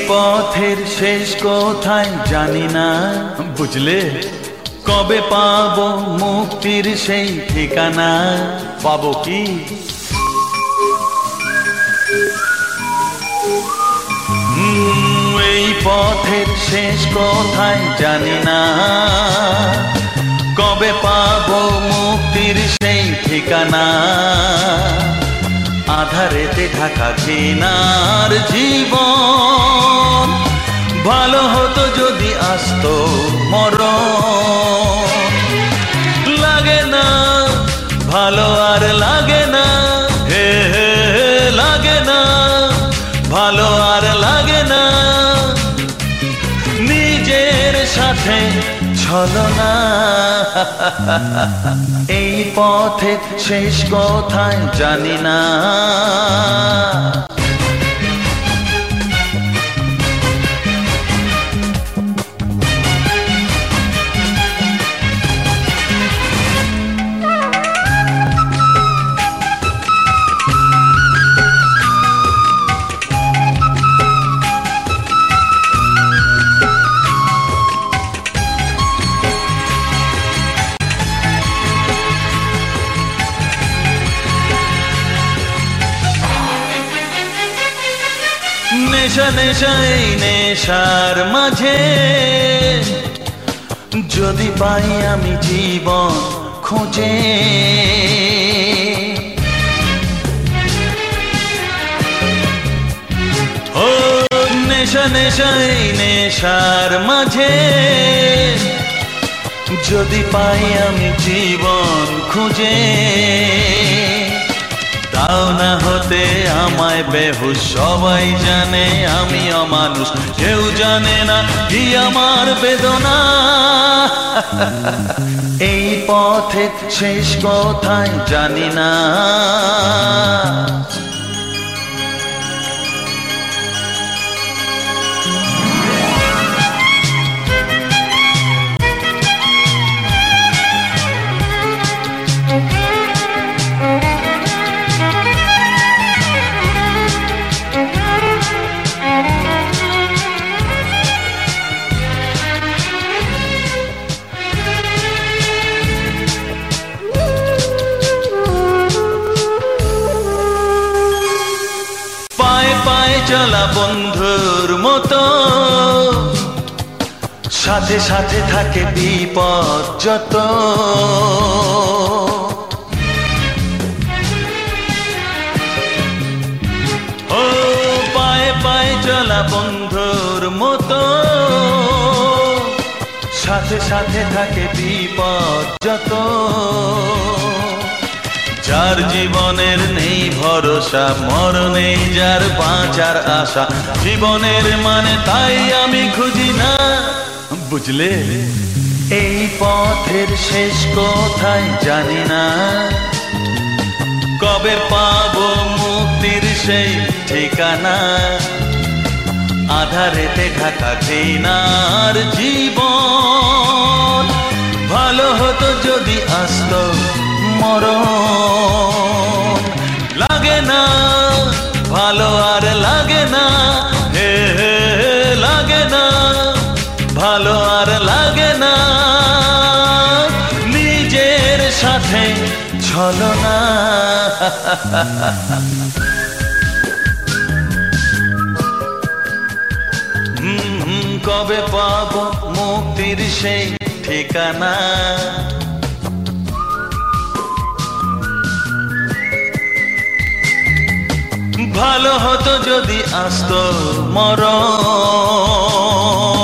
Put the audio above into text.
পথের শেষ কোথায় জানি না, বুঝলে? কবে পাবো মুক্তির সেই ঠিকানা? পাবো কি? এই পথের শেষ কোথায় জানি না, কবে পাবো মুক্তির সেই ঠিকানা? আধারেতে ঢাকা ঘৃণার জীবন, ভালো হতো যদি আসতো মরণ। লাগে না ভালো, আর লাগে না, হে হে লাগে না ভালো, আর লাগে না নিজের সাথে ছলনা। এই পথে শেষ কোথায় জানি না। নেশা নেশা এই নেশার মাঝে যদি পাই আমি জীবন খোঁজে, ও নেশা নেশা এই নেশার মাঝে যদি পাই আমি জীবন খুঁজে। দাও না হতে আমায় বেহুশ, সবাই জানে আমি অমানুষ, কেউ জানে না কি আমার বেদনা। এই পথে শেষ কোথায় জানি না। চলা বন্ধুর মতো সাথে সাথে থাকে বিপদ যত, ও পায়ে পায়ে চলা বন্ধুর মতো সাথে সাথে থাকে বিপদ যত। যার জীবনের নেই ভরসা, মরণেই যার বাঁচার আশা, জীবনের মানে তাই আমি খুঁজি না, বুঝলে? এই পথের শেষ কোথায় জানি না, কবে পাবো মুক্তির সেই ঠিকানা? আধারেতে ঢাকা ঘৃণার জীবন, ভালো হতো যদি আসতো মরণ। লাগে না ভালো, আর লাগে না, হে হে লাগে না ভালো, আর লাগে না নিজের সাথে ছলনা। কবে পাবো মুক্তির সেই ঠিকানা? ভালো হতো যদি আসতো মরণ।